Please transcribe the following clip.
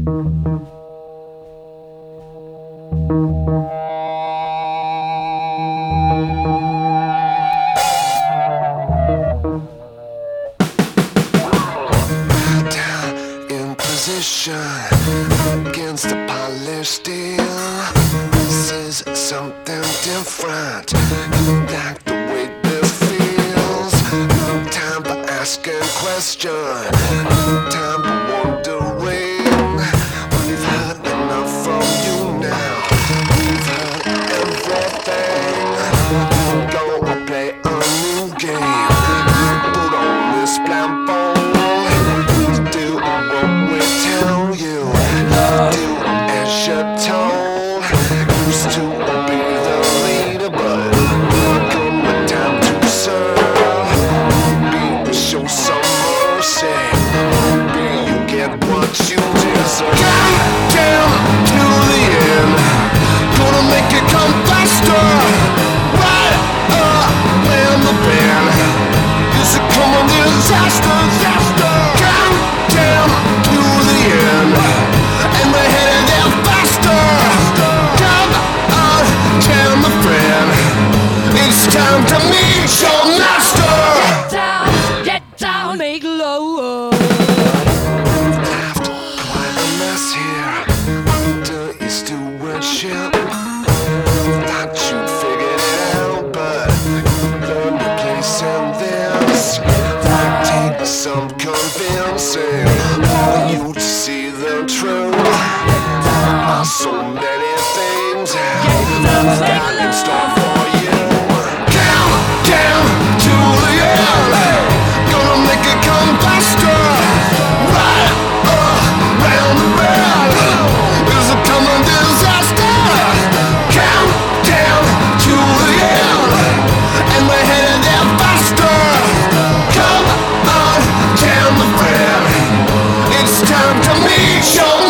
Against the polished steel, this is something different. You like the way this feels. No time for asking questions, no time for wondering. We've heard enough from you now. We've heard everything. Gonna play a new game. Put on this blindfold. Used to be the leader, but come the time to serve. Be show some mercy. Be you get what you deserve. Count down to the end. Gonna make it come faster. Right around the bend. Is it coming disaster? Count down to the end, and we're headed there faster. It's time to meet your master. Get down, make low. Left quite a mess here under your stewardship. Thought you'd figured it out, but learned your place in this. Might take some convincing for you to see the truth. So many things I've got in store for you. Count down to the end. Gonna make it come faster. Right around the bend. Is it coming disaster? Count down to the end, and we're headed there faster. Come on, down the bend. It's time to meet your